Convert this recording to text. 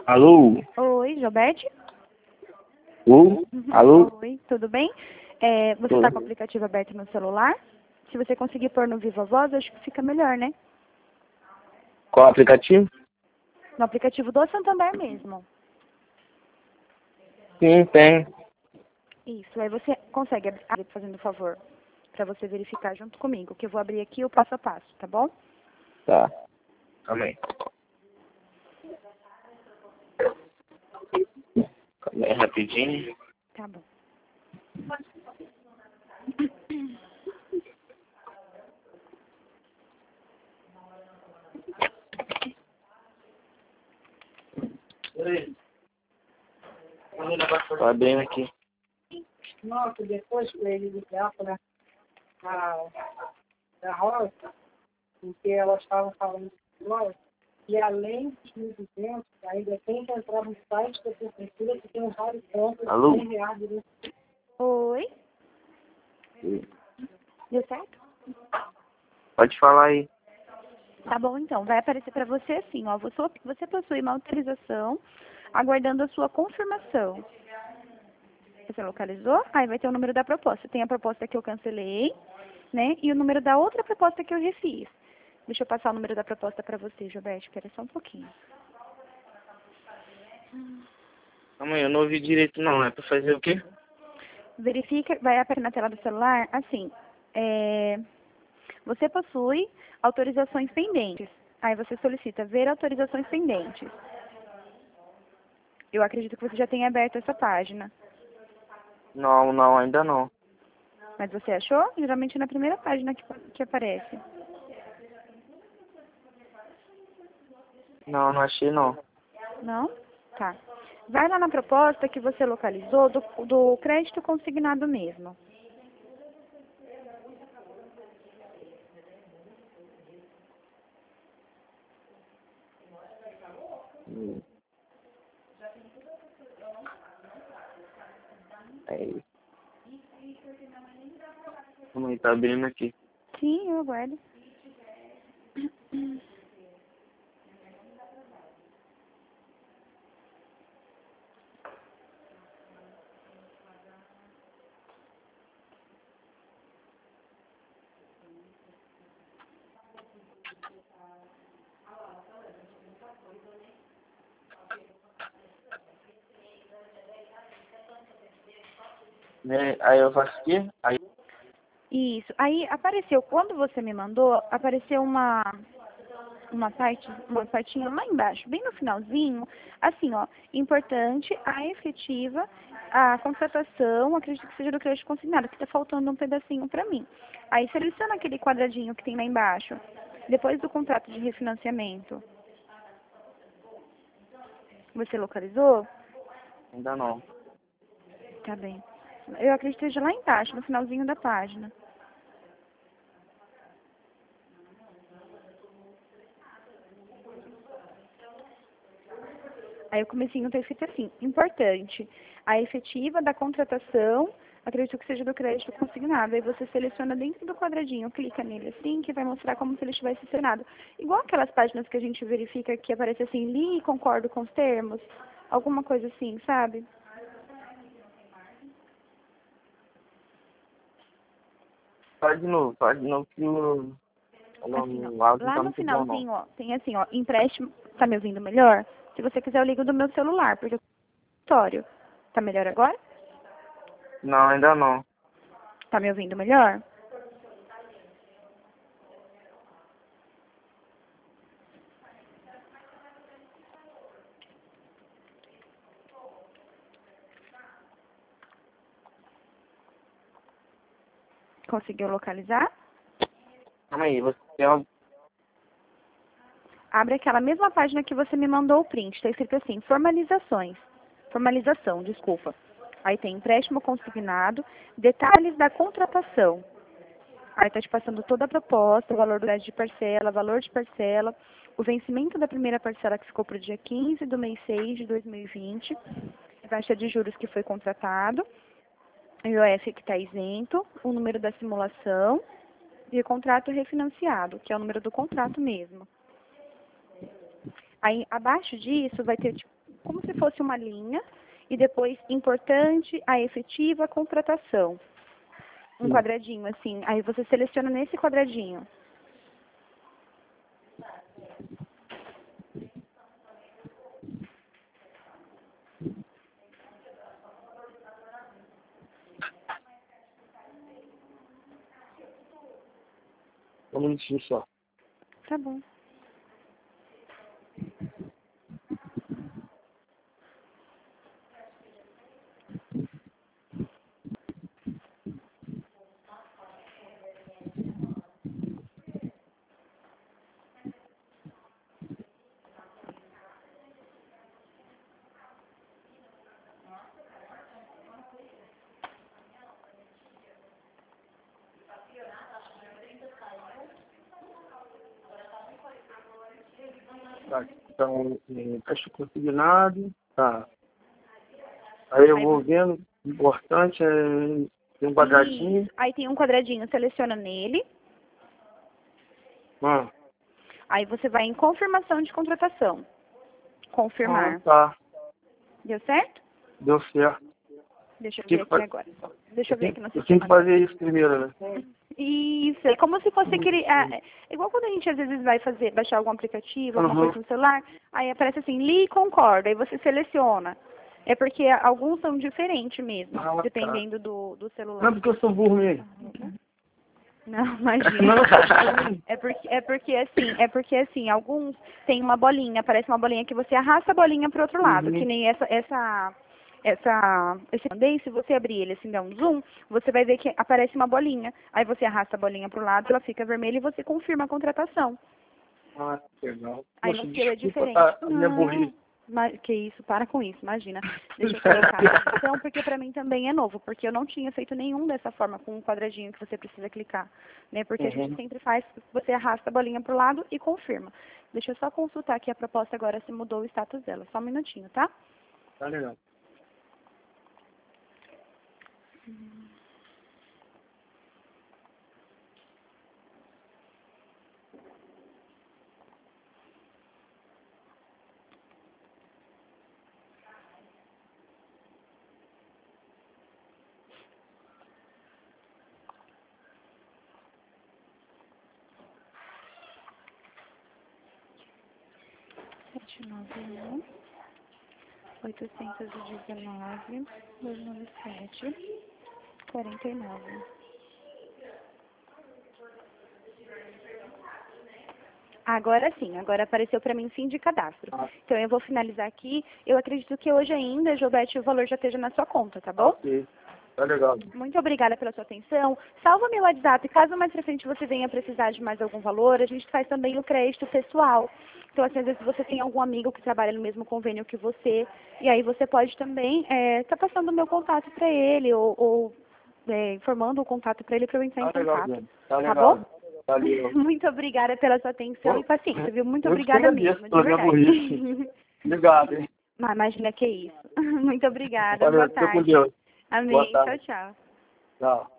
Alô? Oi, Jobete? Alô? Oi, tudo bem? Você Tudo. está com o aplicativo aberto no celular? Se você conseguir pôr no Viva Voz, acho que fica melhor, né? Qual aplicativo? No aplicativo do Santander mesmo. Sim, tem. Isso, aí você consegue abrir, fazendo favor, para você verificar junto comigo, que eu vou abrir aqui o passo a passo, tá bom? Tá. Calma aí. Calma aí rapidinho. Tá bom. Tô abrindo aqui. Nossa, depois que ele ligar para a Rosa, porque elas estavam falando de nós, e além dos 1.200, ainda tem que entrar no site da prefeitura, que tem um vários pontos de Alô? R$100. Oi? Deu certo? Pode falar aí. Tá bom, então. Vai aparecer para você assim, ó. Você possui uma autorização aguardando a sua confirmação. Você localizou? Aí vai ter o número da proposta. Tem a proposta que eu cancelei, né? E o número da outra proposta que eu refiz. Deixa eu passar o número da proposta para você, Gilberto. Espera só um pouquinho. Calma aí, eu não ouvi direito não. É pra fazer o quê? Verifica, vai aparecer na tela do celular, assim, você possui autorizações pendentes. Aí você solicita ver autorizações pendentes. Eu acredito que você já tenha aberto essa página. Não, ainda não. Mas você achou? Geralmente é na primeira página que aparece. Não achei não. Não? Tá. Vai lá na proposta que você localizou do crédito consignado mesmo. Aí. Calma aí, tá abrindo aqui. Sim, eu aguardo. Né? Aí eu faço o quê? Aí. Isso. Aí apareceu, quando você me mandou, apareceu uma partinha lá embaixo, bem no finalzinho, assim, ó, importante, a efetiva, a contratação, acredito que seja do crédito consignado, que tá faltando um pedacinho para mim. Aí seleciona aquele quadradinho que tem lá embaixo, depois do contrato de refinanciamento. Você localizou? Ainda não. Tá bem. Eu acredito que esteja lá embaixo, no finalzinho da página. Aí o comecinho está escrito assim, importante, a efetiva da contratação, acredito que seja do crédito consignado. Aí você seleciona dentro do quadradinho, clica nele assim, que vai mostrar como se ele estivesse selecionado. Igual aquelas páginas que a gente verifica que aparece assim, li e concordo com os termos, alguma coisa assim, sabe? Faz de novo que Assim, ó, o áudio não lá tá no muito bom não. finalzinho, ó, tem assim, ó, empréstimo, tá me ouvindo melhor? Se você quiser eu ligo do meu celular, porque eu tô no escritório. Tá melhor agora? Não, ainda não. Tá me ouvindo melhor? Conseguiu localizar? Calma aí, você tem uma... Abre aquela mesma página que você me mandou o print. Está escrito assim, formalizações. Formalização, desculpa. Aí tem empréstimo consignado, detalhes da contratação. Aí está te passando toda a proposta, o valor do crédito de parcela, valor de parcela, o vencimento da primeira parcela que ficou para o dia 15 do mês 6 de 2020, a taxa de juros que foi contratado, o IOF que está isento, o número da simulação e o contrato refinanciado, que é o número do contrato mesmo. Aí, abaixo disso, vai ter tipo, como se fosse uma linha, e depois importante, a efetiva, a contratação. Um quadradinho, assim. Aí você seleciona nesse quadradinho. Um minutinho só. Tá bom. Tá, então, teste consignado. Tá. Aí eu vou vendo, importante, tem um quadradinho. Isso. Aí tem um quadradinho, seleciona nele. Ah, Aí você vai em confirmação de contratação. Confirmar. tá. Deu certo? Deu certo. Deixa eu ver aqui agora. Deixa eu ver aqui no Eu tenho sistema. que fazer isso primeiro, né? Isso, é como se fosse aquele... igual quando a gente às vezes vai baixar algum aplicativo, alguma coisa no celular, aí aparece assim, li e concorda, aí você seleciona. É porque alguns são diferentes mesmo, dependendo do celular. Não é porque eu sou burro mesmo. Não, imagina. Não. É porque assim, alguns tem uma bolinha, aparece uma bolinha que você arrasta a bolinha pro outro lado, que nem esse mandei, se você abrir ele assim, der um zoom, você vai ver que aparece uma bolinha. Aí você arrasta a bolinha pro lado, ela fica vermelha e você confirma a contratação. Ah, que legal. Aí Poxa, no seu é desculpa, diferente. tá, a minha burrice. Que isso, para com isso, imagina. Deixa eu colocar a opção, porque para mim também é novo, porque eu não tinha feito nenhum dessa forma, com um quadradinho que você precisa clicar, né? Porque a gente sempre faz, você arrasta a bolinha pro lado e confirma. Deixa eu só consultar aqui a proposta agora, se mudou o status dela. Só um minutinho, tá? Tá legal. Sete, nove, 819, 297, 49. Agora sim, agora apareceu para mim fim de cadastro. Então eu vou finalizar aqui. Eu acredito que hoje ainda, Gilberto, o valor já esteja na sua conta, tá bom? Ok, tá legal. Muito obrigada pela sua atenção. Salva meu WhatsApp, caso mais pra frente você venha precisar de mais algum valor, a gente faz também o crédito pessoal. Então, assim, às vezes você tem algum amigo que trabalha no mesmo convênio que você, e aí você pode também estar passando o meu contato para ele, ou informando o contato para ele para eu entrar em contato. Tá bom? Valeu. Muito obrigada pela sua atenção e paciência, viu? Muito Eu que obrigada agradeço mesmo, de pela minha burrice. verdade. Obrigado, hein? Mas imagina que é isso. Muito obrigada, Valeu, boa fica com tarde. Deus. Amém, Boa tarde. tchau, tchau. Tchau.